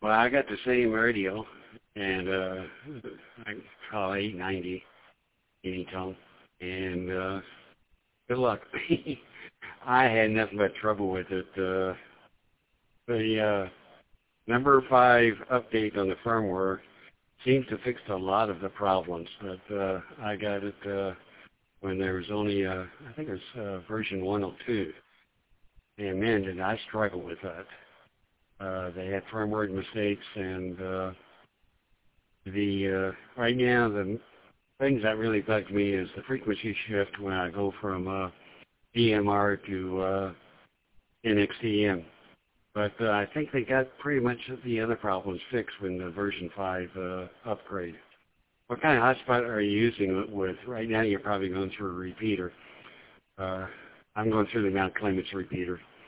Well, I got the same radio, and I call 890 Anytone, and good luck. I had nothing but trouble with it. The number 5 update on the firmware seems to fix a lot of the problems, but I got it when there was only, I think it was version 102. And man, did I struggle with that. They had firmware mistakes, and right now the things that really bug me is the frequency shift when I go from DMR to NXDM. But I think they got pretty much the other problems fixed when the version 5 upgrade. What kind of hotspot are you using it with? Right now you're probably going through a repeater. I'm going through the Mount Clemens repeater.